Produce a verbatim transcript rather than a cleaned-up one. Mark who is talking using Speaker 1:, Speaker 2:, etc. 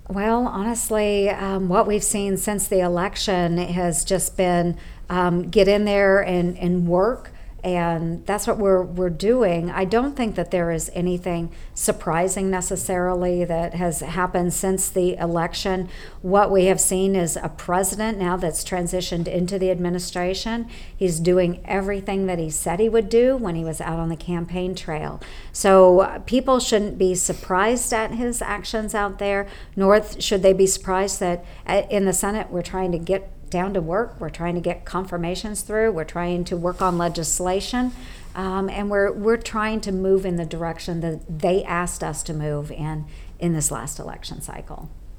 Speaker 1: Well, honestly, um, what we've seen since the election has just been um, get in there and, and work. And that's what we're, we're doing. I don't think that there is anything surprising necessarily that has happened since the election. What we have seen is a president now that's transitioned into the administration. He's doing everything that he said he would do when he was out on the campaign trail. So uh, people shouldn't be surprised at his actions out there, nor should they be surprised that uh, in the Senate we're trying to get down to work. We're trying to get confirmations through. We're trying to work on legislation, um, and we're we're trying to move in the direction that they asked us to move in in this last election cycle.